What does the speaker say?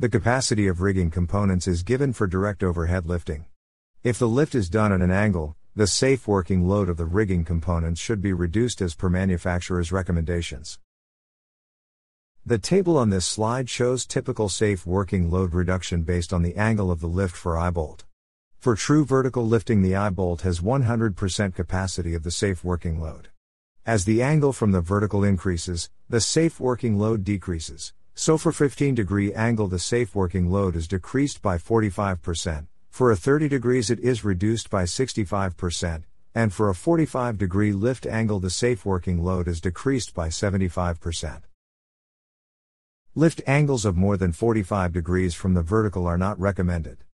The capacity of rigging components is given for direct overhead lifting. If the lift is done at an angle, the safe working load of the rigging components should be reduced as per manufacturer's recommendations. The table on this slide shows typical safe working load reduction based on the angle of the lift for eye-bolt. For true vertical lifting, the eye-bolt has 100% capacity of the safe working load. As the angle from the vertical increases, the safe working load decreases. So for 15-degree angle the safe working load is decreased by 45%, for a 30 degrees it is reduced by 65%, and for a 45-degree lift angle the safe working load is decreased by 75%. Lift angles of more than 45 degrees from the vertical are not recommended.